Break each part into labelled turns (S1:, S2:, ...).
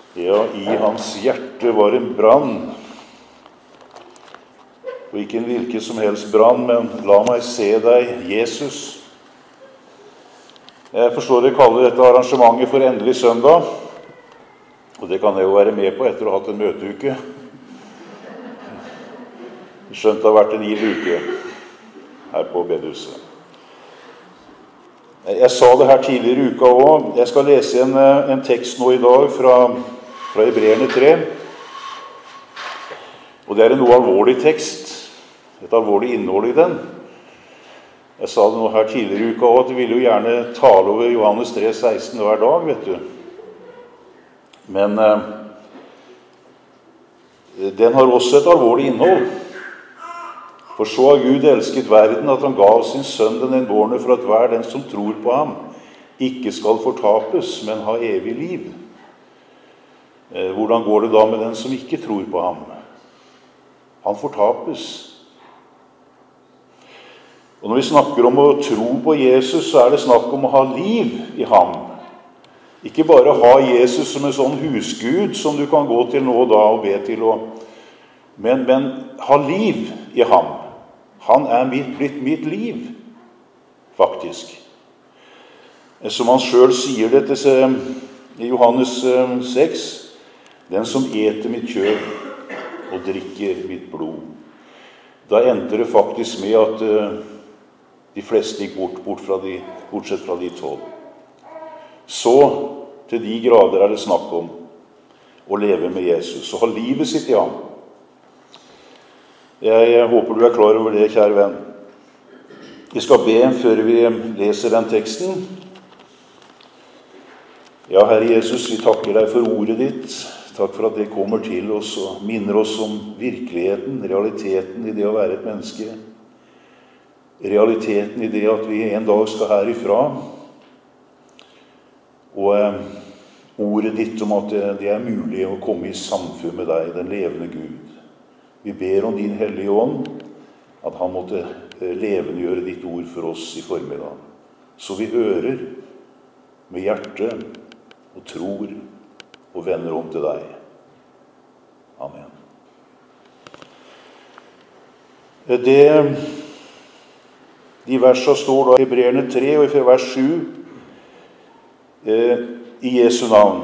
S1: Ja, i hans hjerte var en brann. Og ikke en hvilken som helst brann, men la meg se deg, Jesus. Jeg forstår dere kaller dette arrangementet for Endelig søndag. Og det kan jeg jo være med på etter å ha hatt en møteuke. Skjønt det har vært en gild uke her på bedehuset. Jeg sa det her tidligere i uka også. Jeg skal lese en tekst nå i dag fra Hebreerne 3. Og det er en noe alvorlig tekst. Et alvorlig innhold i den. Jeg sa det nå her tidligere i uka også, at vi ville jo gjerne tale over Johannes 3,16 hver dag, vet du. Men den har også et alvorlig innhold. For så har Gud elsket verden at han gav sin sønn den enbårne for at hver den som tror på ham ikke skal fortapes, men ha evig liv. Hvordan går det da med den som ikke tror på ham? Han fortapes. Og når vi snakker om å tro på Jesus, så er det snakk om å ha liv i ham. Ikke bare ha Jesus som en sånn husgud som du kan gå til nå og da og be til, men ha liv i ham. Han er blitt mitt liv, faktisk. Som han selv sier dette i Johannes 6, den som eter mitt kjød og drikker mitt blod. Da endte det faktisk med at de fleste gikk bortsett fra de 12. Så til de grader er det snakk om å leve med Jesus, og ha livet sitt i ham. Jeg håper du er klar over det, kjære venn. Vi skal be før vi leser den teksten. Ja, Herre Jesus, vi takker deg for ordet ditt. Takk for at det kommer til oss og minner oss om virkeligheten, realiteten i det å være et menneske. Realiteten i det at vi en dag skal herifra. Og ordet ditt om at det er mulig å komme i samfunn med deg, den levende Gud. Vi ber om din hellige ånd, at han måtte levendegjøre ditt ord for oss i formiddag. Så vi hører med hjertet og tror og vender om til deg. Amen. De versene står da i Hebreerne 3 og i vers 7 i Jesu navn.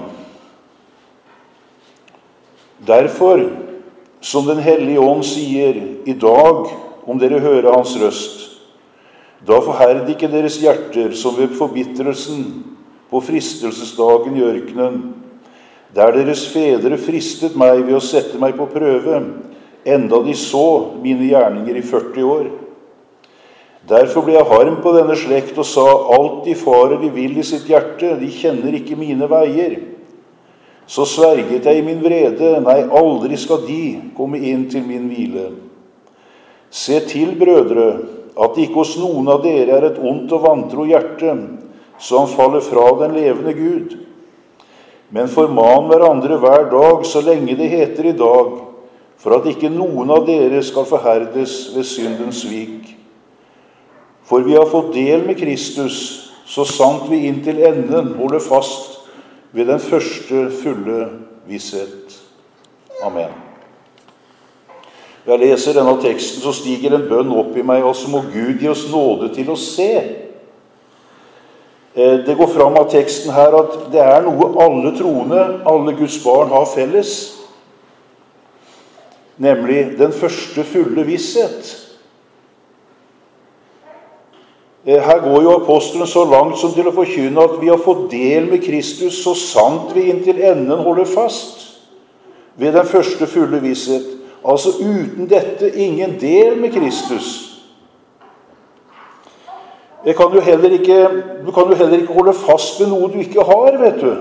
S1: Derfor, som den hellige ånd sier, i dag, om dere hører hans røst, da forherd ikke deres hjerter som ved forbitrelsen på fristelsesdagen i ørkenen, der deres fedre fristet meg ved å sette meg på prøve, enda de så mine gjerninger i 40 år. Derfor ble jeg harm på denne slekt og sa, alt de farer de vil i sitt hjerte, de kjenner ikke mine veier. Så sverget jeg i min vrede, nei, aldri skal de komme inn til min hvile. Se til, brødre, at det ikke hos noen av dere er et ondt og vantro hjerte, så han faller fra den levende Gud. Men forman hverandre hver dag, så lenge det heter i dag, for at ikke noen av dere skal forherdes ved syndens svik. For vi har fått del med Kristus, så sant vi inntil enden holder fast ved den første fulle visshet. Amen. Når jeg leser denne teksten, så stiger en bønn opp i meg, og så må Gud gi oss nåde til å se. Det går fram av teksten her at det er noe alle troende, alle Guds barn har felles, nemlig den første fulle visshet. Her går jo apostelen så langt som til å forkynne at vi har fått del med Kristus så sant vi inntil enden holder fast ved den første fulle visshet. Altså uten dette ingen del med Kristus. Du kan jo heller ikke holde fast ved noe du ikke har, vet du.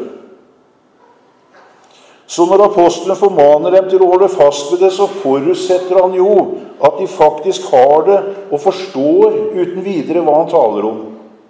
S1: Så når apostelen formaner dem til å holde fast ved det, så forutsetter han jo at de faktisk har det og forstår uten videre hva han taler om.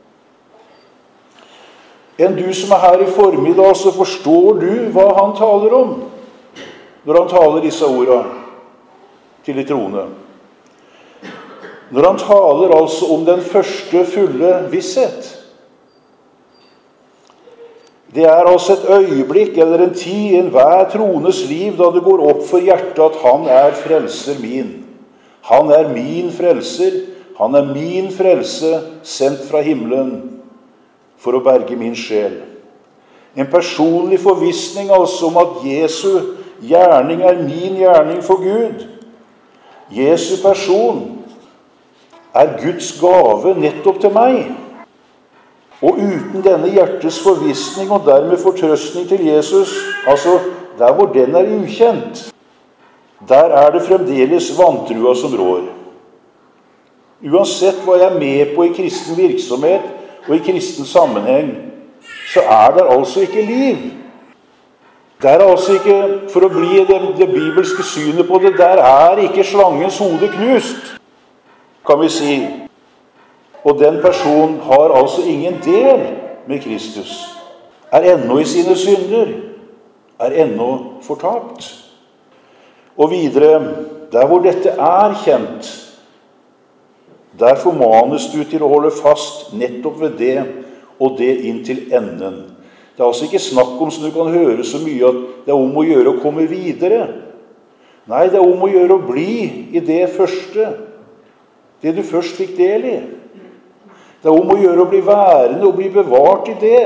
S1: Enn du som er her i formiddag, så forstår du hva han taler om når han taler disse ordene til de troende. Når han taler altså om den første fulle visshet. Det altså et øyeblikk eller en tid i enhver trones liv da det går opp for hjertet at han frelser min. Han min frelser, han min frelse, sendt fra himmelen for å berge min sjel. En personlig forvissning altså om at Jesu gjerning min gjerning for Gud. Jesu person Guds gave nettopp til meg. Og uten denne hjertets forvissning og dermed fortrøstning til Jesus, altså der hvor den ukjent, der det fremdeles vantrua som rår. Uansett hva jeg med på i kristen virksomhet og i kristen sammenheng, så det altså ikke liv. Det altså ikke, for å bli det bibelske synet på det, der ikke slangens hode knust, kan vi si. Og den personen har altså ingen del med Kristus, ennå i sine synder, ennå fortapt. Og videre, der hvor dette kjent, der formanes du til å holde fast nettopp ved det, og det inn til enden. Det altså ikke snakk om, som du kan høre så mye, at det om å gjøre å komme videre. Nei, det om å gjøre å bli i det første, det du først fikk del i. Det om å gjøre å bli værende og bli bevart i det.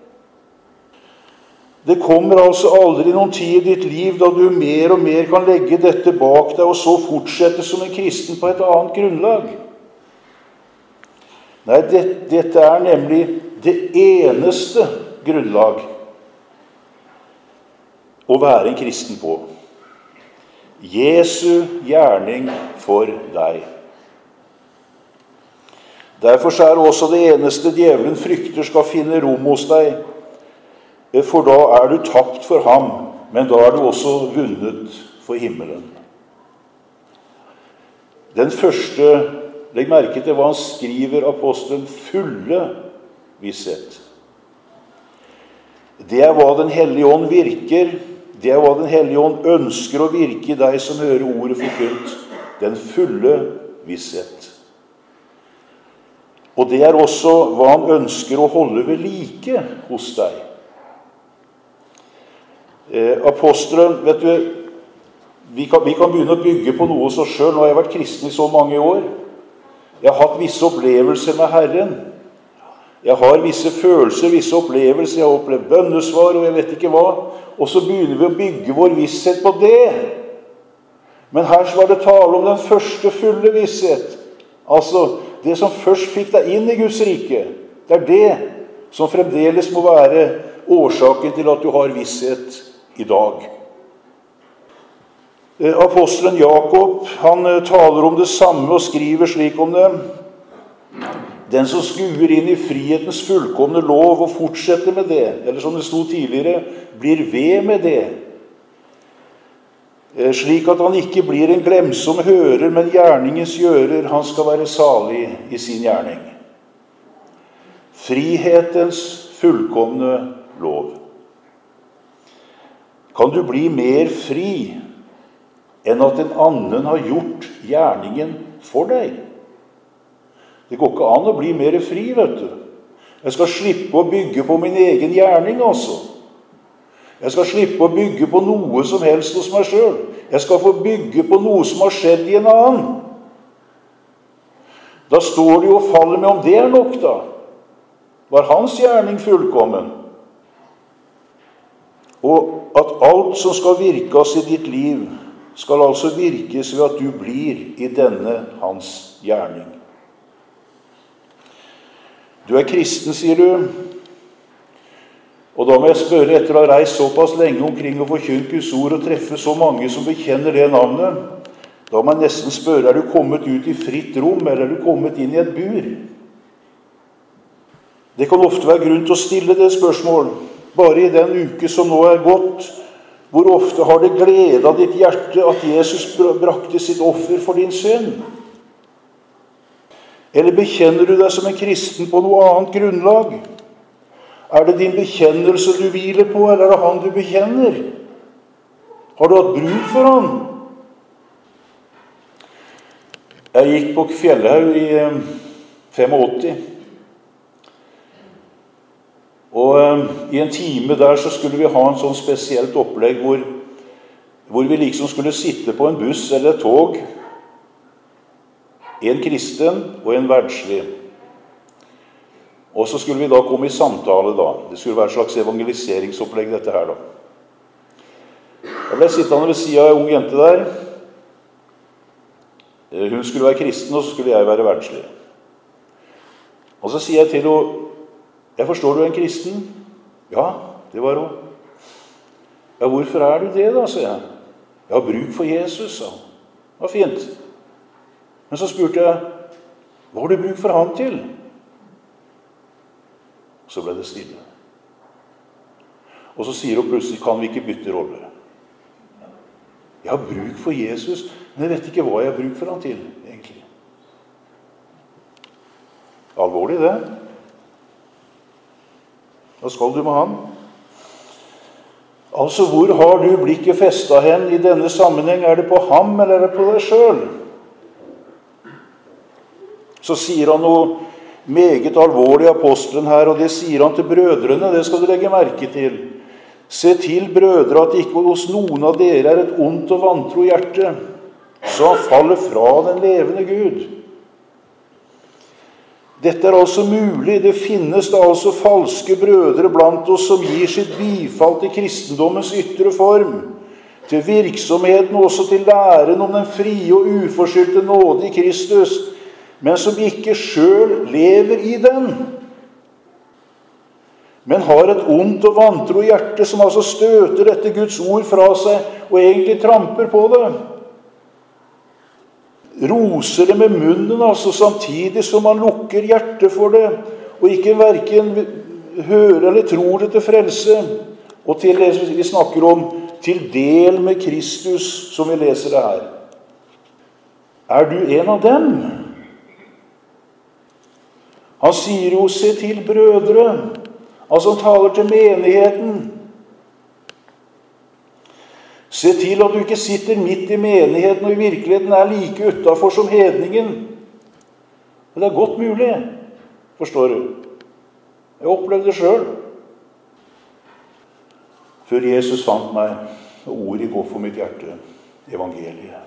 S1: Det kommer altså aldri noen tid i ditt liv da du mer og mer kan legge dette bak deg og så fortsette som en kristen på et annet grunnlag. Nei, dette nemlig det eneste grunnlag å være en kristen på. Jesu gjerning for deg. Derfor det også det eneste djevelen frykter skal finne rom hos deg, for da du tapt for ham, men da du også vunnet for himmelen. Den første, legg merke til hva han skriver, apostelen, fulle visshet. Det hva Den hellige ånd virker, det hva Den hellige ånd ønsker å virke i deg som hører ordet forkynt, den fulle visshet. Og det også hva han ønsker å holde ved like hos deg. Apostelen, vet du, vi kan begynne å bygge på noe så selv. Nå har jeg vært kristen i så mange år. Jeg har hatt visse opplevelser med Herren. Jeg har visse følelser, visse opplevelser. Jeg har opplevd bønnesvar, og jeg vet ikke hva. Og så begynner vi å bygge vår visshet på det. Men her så var det tale om den første fulle visshet. Altså, det som først fikk deg inn i Guds rike, det det som fremdeles må være årsaken til at du har visshet i dag. Apostelen Jakob, han taler om det samme og skriver slik om det. Den som skuer inn i frihetens fullkomne lov og fortsetter med det, eller som det stod tidligere, blir ved med det, slik at han ikke blir en glemsom hører, men gjerningens gjører, han skal være salig i sin gjerning. Frihetens fullkomne lov. Kan du bli mer fri enn at en annen har gjort gjerningen for deg? Det går ikke an å bli mer fri, vet du. Jeg skal slippe å bygge på min egen gjerning, altså. Jeg skal slippe å bygge på noe som helst hos meg selv. Jeg skal få bygge på noe som har skjedd i en annen. Da står det jo og faller med om det nok, da. Var hans gjerning fullkommen? Og at alt som skal virkes i ditt liv, skal altså virkes ved at du blir i denne hans gjerning. Du kristen, sier du. Og da må jeg spørre, etter å ha reist såpass lenge omkring og forkynt Guds ord og treffe så mange som bekjenner det navnet, da må jeg nesten spørre, du kommet ut i fritt rom, eller du kommet inn i et bur? Det kan ofte være grunn til å stille det spørsmål. Bare i den uke som nå gått, hvor ofte har det gledet ditt hjerte at Jesus brakte sitt offer for din synd? Eller bekjenner du deg som en kristen på noe annet grunnlag? Det din bekjennelse du hviler på, eller det han du bekjenner? Har du hatt bruk for han? Jeg gikk på Fjellhaug i 85. Og i en time der så skulle vi ha en sånn spesielt opplegg hvor vi liksom skulle sitte på en buss eller et tog, en kristen og en verdslig. Og så skulle vi da komme i samtale da. Det skulle være et slags evangeliseringsopplegg dette her da. Jeg ble sittende ved siden av en ung jente der. Hun skulle være kristen, og så skulle jeg være verdslig. Og så sier jeg til henne, jeg forstår du er en kristen? Ja, det var hun. Ja, hvorfor er du det da, sier jeg. Jeg har bruk for Jesus, sa hun. Det var fint. Men så spurte jeg, hva har du bruk for han til? Så ble det stille. Og så sier hun plutselig, kan vi ikke bytte rolle? Jeg har bruk for Jesus, men jeg vet ikke hva jeg har bruk for han til, egentlig. Alvorlig det. Hva skal du med han? Altså, hvor har du blikket festet hen i denne sammenheng? Er det på ham, eller er det på deg selv? Så sier han noe meget alvorlig, apostelen her, og det sier han til brødrene, det skal du legge merke til. Se til, brødre, at ikke hos noen av dere er et ondt og vantro hjerte, så han faller fra den levende Gud. Dette er altså mulig. Det finnes da altså falske brødre blant oss som gir sitt bifall til kristendommens ytre form, til virksomheten og også til læren om den frie og uforskyldte nåde i Kristus, men som ikke selv lever i den, men har et ondt og vantro hjerte som altså støter dette Guds ord fra seg og egentlig tramper på det. Roser det med munnen, altså, samtidig som man lukker hjertet for det, og ikke hverken hører eller tror det til frelse, og til det vi snakker om, til del med Kristus, som vi leser det her. Er du en av dem? Han sier jo, se til brødre, altså han taler til menigheten. Se til at du ikke sitter midt i menigheten og i virkeligheten er like utenfor som hedningen. Og det er godt mulig, forstår du. Jeg opplevde det selv. Før Jesus fant meg, og ordet gikk opp for mitt hjerte, evangeliet.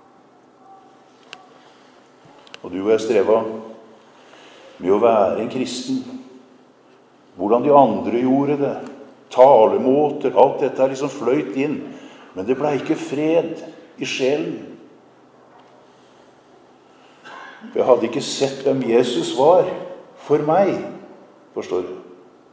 S1: Og du og jeg strevet med å være en kristen. Hvordan de andre gjorde det, talemåter, alt dette er liksom fløyt inn. Men det ble ikke fred i sjelen. For jeg hadde ikke sett hvem Jesus var for meg, forstår du.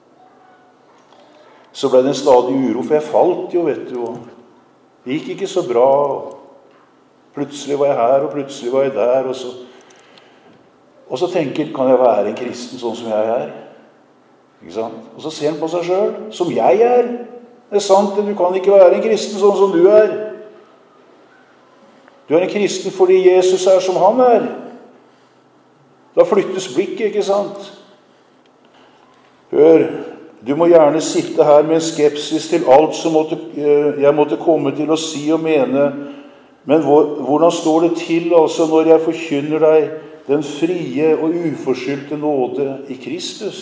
S1: Så ble det en stadig uro, for jeg falt jo, vet du. Det gikk ikke så bra. Plutselig var jeg her, og plutselig var jeg der. Og så tenker, kan jeg være en kristen sånn som jeg er? Ikke sant? Og så ser han på seg selv, som jeg er. Det er sant, du kan ikke være en kristen sånn som du er. Du er en kristen fordi Jesus er som han er. Da flyttes blikket, ikke sant? Hør, du må gjerne sitte her med en skepsis til alt som jeg måtte komme til å si og mene. Men hvordan står det til altså når jeg forkynner deg den frie og uforskyldte nåde i Kristus?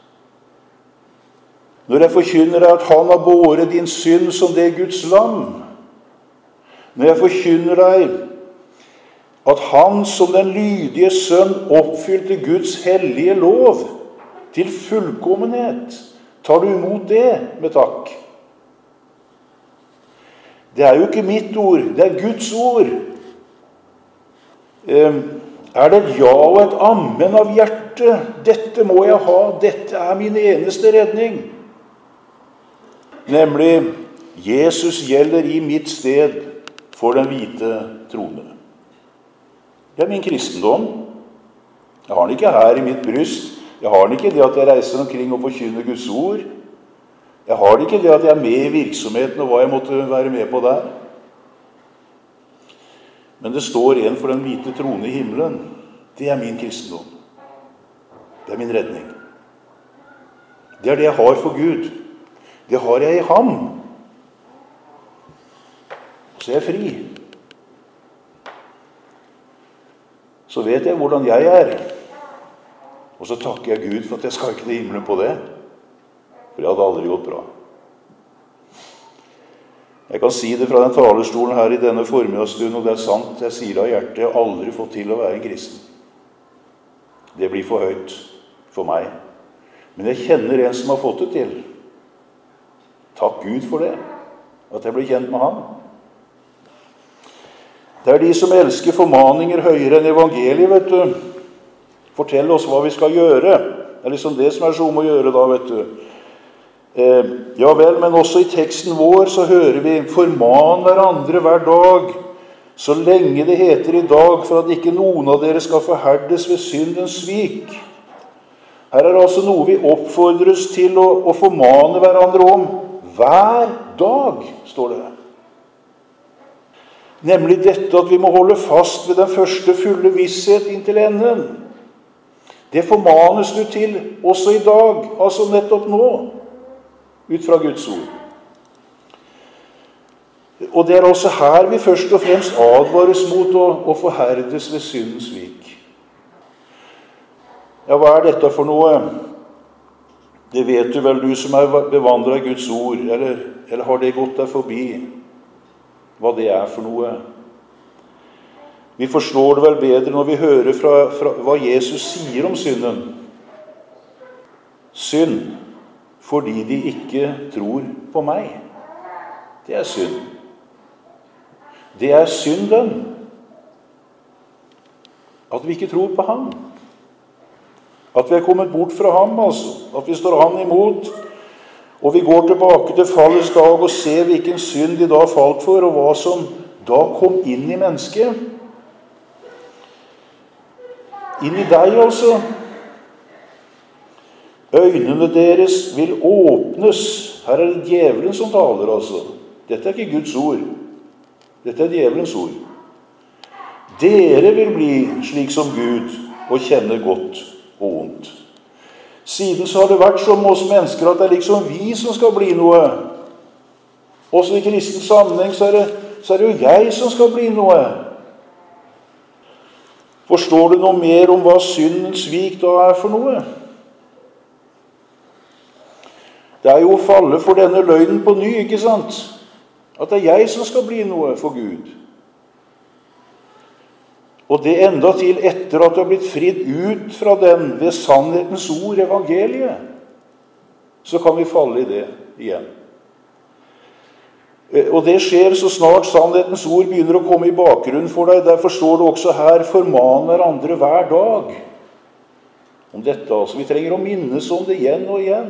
S1: Når jeg forkynner deg at han har båret din synd som det Guds lam. Når jeg forkynner deg at han som den lydige sønn oppfylte Guds hellige lov til fullkommenhet, tar du imot det med takk. Det er jo ikke mitt ord, det er Guds ord. Er det et ja og et amen av hjertet? Dette må jeg ha, dette er min eneste redning. Nemlig, Jesus gjelder i mitt sted for den hvite trone. Det er min kristendom. Jeg har den ikke her i mitt bryst. Jeg har den ikke det at jeg reiser omkring og forkynner Guds ord. Jeg har den ikke det at jeg er med i virksomheten og hva jeg måtte være med på der. Men det står en for den hvite trone i himmelen. Det er min kristendom. Det er min redning. Det er det jeg har for Gud. Det har jeg i ham. Så er jeg fri. Så vet jeg hvordan jeg er. Og så takker jeg Gud for at jeg skal ikke til himmelen på det. For det hadde aldri gått bra. Jeg kan si det fra den talerstolen her i denne formiddagsstunden, og det er sant, jeg sier av hjertet, jeg har aldri fått til å være en kristen. Det blir for høyt for meg. Men jeg kjenner en som har fått det til. Takk Gud for det, at jeg blir kjent med ham. Det er de som elsker formaninger høyere enn evangeliet, vet du. Fortell oss hva vi skal gjøre. Det er liksom det som er så om å gjøre da, vet du. Ja vel, men også i teksten vår så hører vi forman hverandre hver dag, så lenge det heter i dag, for at ikke noen av dere skal forherdes ved syndens svik. Her er altså noe vi oppfordres til å formane hverandre om hver dag, står det. Nemlig dette at vi må holde fast ved den første fulle visshet inntil enden. Det formanes du til også i dag, altså nettopp nå, ut fra Guds ord. Og det er også her vi først og fremst advares mot å forherdes ved syndens svik. Ja, hva er dette for noe? Det vet du vel, du som er bevandret i Guds ord, eller har det gått deg forbi hva det er for noe? Vi forstår det vel bedre når vi hører fra hva Jesus sier om synden. Synd fordi de ikke tror på meg. Det er synd. Det er synden. At vi ikke tror på ham. At vi er kommet bort fra ham, altså. At vi står ham imot. Og vi går tilbake til fallets dag og ser hvilken synd de da falt for, og hva som da kom inn i mennesket. Inn i deg, altså. Øynene deres vil åpnes. Her er det djevelen som taler, altså. Dette er ikke Guds ord. Dette er djevelens ord. Dere vil bli slik som Gud og kjenne godt og ondt. Siden så har det vært som oss mennesker at det er liksom vi som skal bli noe. Også i kristen sammenheng så er det jo jeg som skal bli noe. Forstår du noe mer om hva syndens svik da er for noe? Det er jo å falle for denne løgnen på ny, ikke sant? At det er jeg som skal bli noe for Gud. Og det enda til etter at du har blitt fridd ut fra den ved sannhetens ord, evangeliet. Så kan vi falle i det igjen. Og det skjer så snart sannhetens ord begynner å komme i bakgrunnen for deg. Derfor står det også her, forman hverandre hver dag. Om dette, altså. Vi trenger å minnes om det igjen og igjen.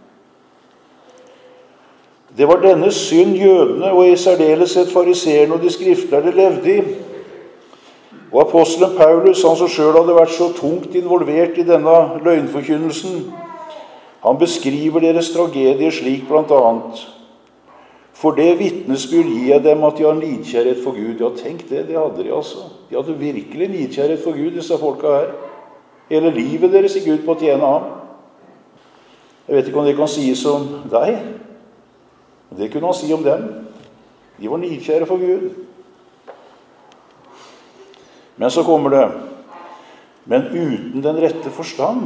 S1: Det var denne synd jødene, og i særdeleshet fariseerne og de skriftlærde levde i. Og apostelen Paulus, han som selv hadde vært så tungt involvert i denne løgnforkynnelsen, han beskriver deres tragedie slik blant annet. For det vitnesbyrd gir jeg dem at de har nidkjærhet for Gud. Ja, tenk det hadde de altså. De hadde virkelig nidkjærhet for Gud, disse folka her. Hele livet deres gikk ut på å tjene ham. Jeg vet ikke om det kan sies om deg. Det kunne han si om dem. De var nidkjære for Gud. Men så kommer det. Men uten den rette forstand.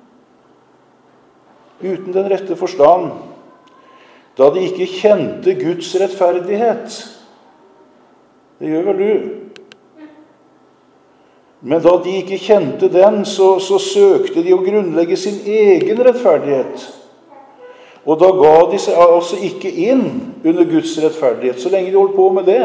S1: Uten den rette forstand. Da de ikke kjente Guds rettferdighet. Det gjør vel du. Men da de ikke kjente den, så søkte de å grunnlegge sin egen rettferdighet. Og da ga de seg altså ikke inn under Guds rettferdighet, så lenge de holdt på med det.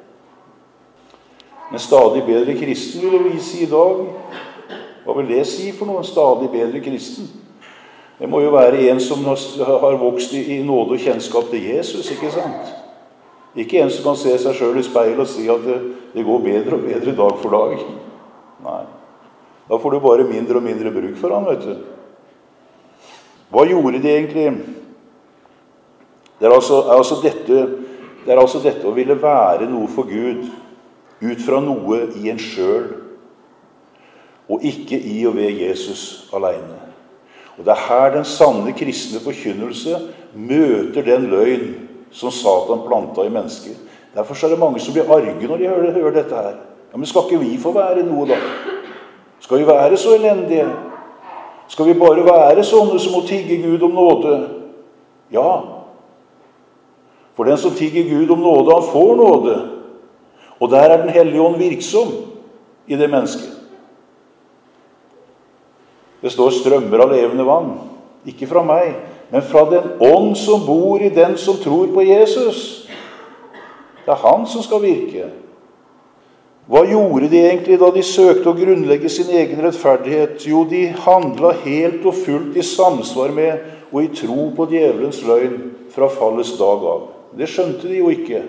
S1: En stadig bedre kristen, vil vi si i dag. Hva vil det si for noe, en stadig bedre kristen? Det må jo være en som har vokst i nåde og kjennskap til Jesus, ikke sant? Ikke en som kan se seg selv i speil og si at det går bedre og bedre dag for dag. Nei. Da får du bare mindre og mindre bruk for han, vet du. Hva gjorde de egentlig? Det er altså dette å ville være noe for Gud, ut fra noe i en selv, og ikke i og ved Jesus alene. Og det er her den sanne kristne forkynnelse møter den løgn som Satan planta i mennesker. Derfor er det mange som blir arge når de hører dette her. Ja, men skal ikke vi få være noe da? Skal vi være så elendige? Skal vi bare være sånne som må tigge Gud om nåde? Ja, for den som tigger Gud om nåde, han får nåde. Og der er den hellige ånd virksom i det mennesket. Det står strømmer av levende vann, ikke fra meg, men fra den ånd som bor i den som tror på Jesus. Det er han som skal virke. Hva gjorde de egentlig da de søkte å grunnlegge sin egen rettferdighet? Jo, de handlet helt og fullt i samsvar med og i tro på djevelens løgn fra fallets dag av. Det skjønte de jo ikke.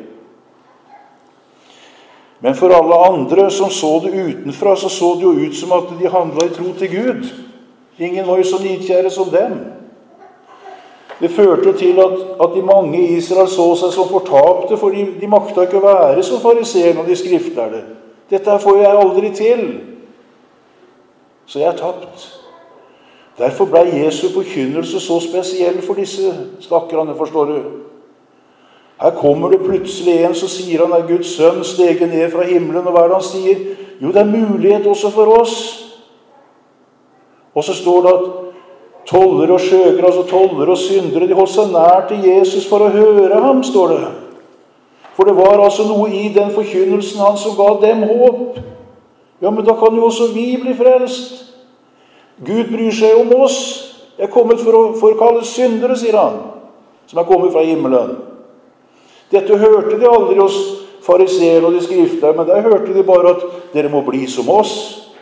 S1: Men for alle andre som så det utenfra, så det jo ut som at de handlet i tro til Gud. Ingen var jo så nidkjære som dem. Det førte jo til at de mange i Israel så seg som fortapte, for de makta ikke å være som fariseerne og de skriftlærde. Dette får jeg aldri til. Så jeg er tapt. Derfor ble Jesu forkynnelse så spesiell for disse stakkarene, forstår du. Her kommer det plutselig en som sier han er Guds sønn, steget ned fra himmelen, og hva er det han sier? Jo, det er mulighet også for oss. Og så står det at toller og skjøger, altså toller og syndere, de holdt seg nær til Jesus for å høre ham, står det. For det var altså noe i den forkynnelsen han som ga dem håp. Ja, men da kan jo også vi bli frelst. Gud bryr seg om oss. Jeg er kommet for å forkalle syndere, sier han, som er kommet fra himmelen. Dette hørte de aldri hos fariseerne og de skriftlærde, men der hørte de bare at dere må bli som oss.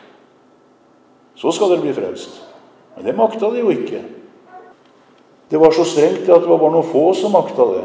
S1: Så skal dere bli frelst. Men det makta de jo ikke. Det var så strengt at det var bare noen få som makta det.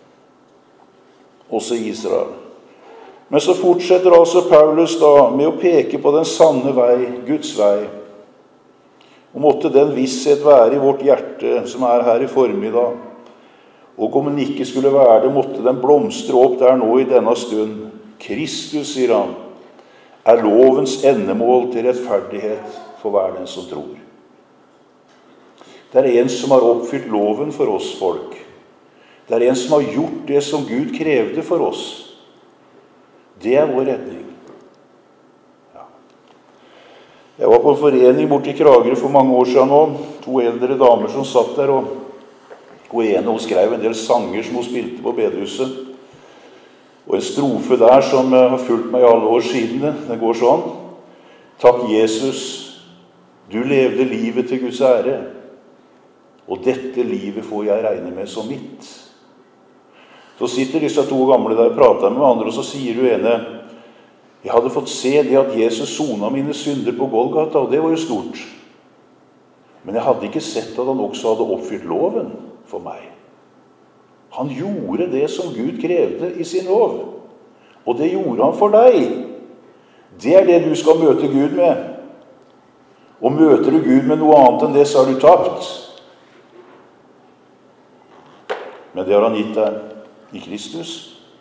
S1: Også i Israel. Men så fortsetter altså Paulus da med å peke på den sanne vei, Guds vei. Og måtte den visshet være i vårt hjerte som er her i formiddag. Og om den ikke skulle være det, måtte den blomstre opp der nå i denne stund. Kristus, sier han, er lovens endemål til rettferdighet for hver den som tror. Det er en som har oppfylt loven for oss folk. Det er en som har gjort det som Gud krevde for oss. Det er vår redning. Ja. Jeg var på en forening borte i Kragerø for mange år siden nå. 2 eldre damer som satt der, og ene hun skrev en del sanger som hun spilte på bedehuset. Og en strofe der som har fulgt meg i alle år siden, den går sånn. Takk Jesus, du levde livet til Guds ære, og dette livet får jeg regne med som mitt. Så sitter disse 2 gamle der og prater med andre, og så sier du ene, jeg hadde fått se det at Jesus sonet mine synder på Golgata, og det var jo stort. Men jeg hadde ikke sett at han også hadde oppfylt loven for meg. Han gjorde det som Gud krevde i sin lov, og det gjorde han for deg. Det er det du skal møte Gud med. Og møter du Gud med noe annet enn det, så har du tapt. Men det har han gitt deg i Kristus.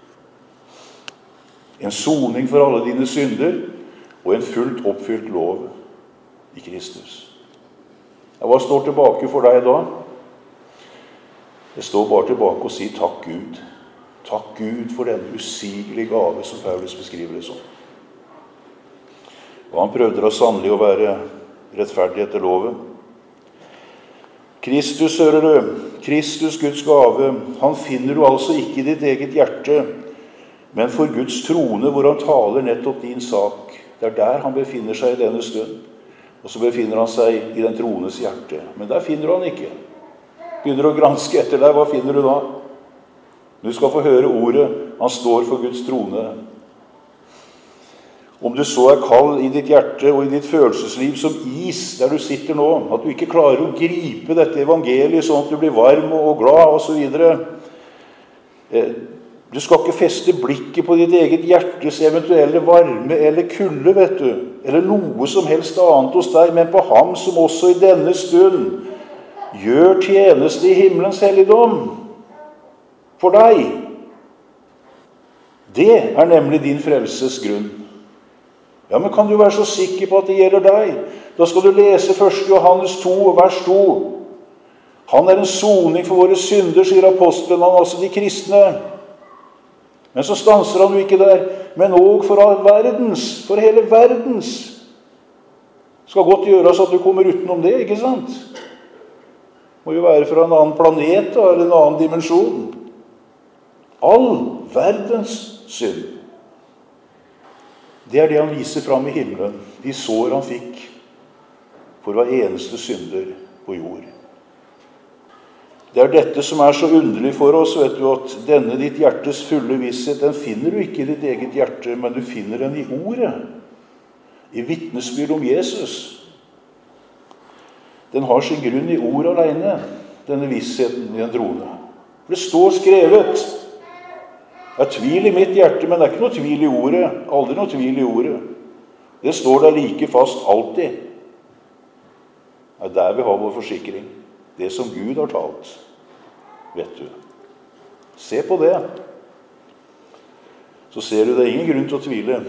S1: En soning for alle dine synder, og en fullt oppfylt lov i Kristus. Hva står tilbake for deg da? Det står bare tilbake og si takk Gud. Takk Gud for denne usigelige gave som Paulus beskriver det som. Og han prøvde da sannelig å være rettferdig etter loven. Kristus, hører du, Kristus, Guds gave, han finner du altså ikke i ditt eget hjerte, men for Guds trone, hvor han taler nettopp din sak. Det er der han befinner seg i denne stund. Og så befinner han seg i den trones hjerte. Men der finner du han ikke. Begynner å granske etter deg, hva finner du da? Du skal få høre ordet, han står for Guds trone. Om du så er kald i ditt hjerte og i ditt følelsesliv som is der du sitter nå, at du ikke klarer å gripe dette evangeliet sånn at du blir varm og glad og så videre. Du skal ikke feste blikket på ditt eget hjertes eventuelle varme eller kulde, vet du, eller noe som helst annet hos deg, men på ham som også i denne stund gjør tjeneste i himmelens helligdom for deg. Det er nemlig din frelses grunn. Ja, men kan du være så sikker på at det gjelder deg? Da skal du lese 1. Johannes 2, vers 2. Han er en soning for våre synder, sier apostelen, han, altså de kristne. Men så stanser han jo ikke der, men også for hele verdens. Skal godt gjøres at du kommer utenom det, ikke sant? Må jo være fra en annen planet, da, eller en annen dimensjon. All verdens synd. Det er det han viser fram i himmelen. De sår han fikk for hver eneste synder på jord. Det er dette som er så underlig for oss, vet du, at denne ditt hjertes fulle visshet, den finner du ikke i ditt eget hjerte, men du finner den i ordet, i vitnesbyrd om Jesus. Den har sin grunn i ord alene, denne vissheten i en troende. For det står skrevet. Det er tvil i mitt hjerte, men det er ikke noe tvil i ordet. Aldri noe tvil i ordet. Det står der like fast alltid. Det er der vi har vår forsikring. Det som Gud har talt, vet du. Se på det. Så ser du det er ingen grunn til å tvile.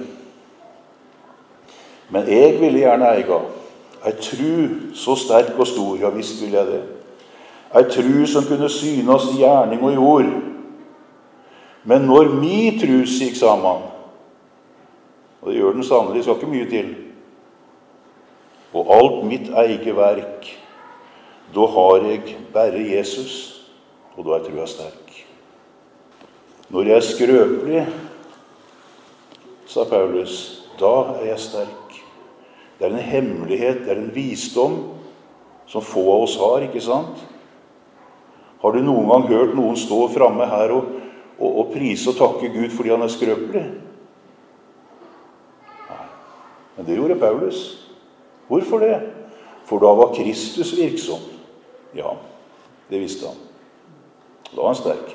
S1: Men jeg ville gjerne eie ei tru så sterk og stor, ja visst vil jeg det. Ei tru som kunne synes i gjerning og i ord. Men når mi tru gikk sammen, og det gjør den sannelig, skal ikke mye til, og alt mitt eget verk, da har jeg bare Jesus, og da er trua sterk. Når jeg er skrøpelig, sa Paulus, da er jeg sterk. Det er en hemmelighet, det er en visdom som få av oss har, ikke sant? Har du noen gang hørt noen stå framme her og prise og takke Gud fordi han er skrøpelig? Nei, men det gjorde Paulus. Hvorfor det? For da var Kristus virksom. Ja, det visste han. Da var han sterk.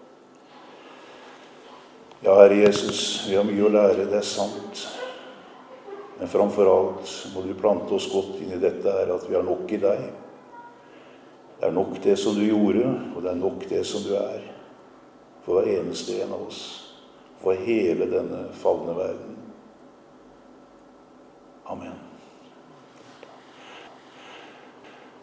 S1: Ja, Herre Jesus, vi har mye å lære, det er sant. Men framfor alt må du plante oss godt inn i dette her, at vi har nok i deg. Det er nok det som du gjorde, og det er nok det som du er. For hver eneste en av oss. For hele denne falne verden. Amen.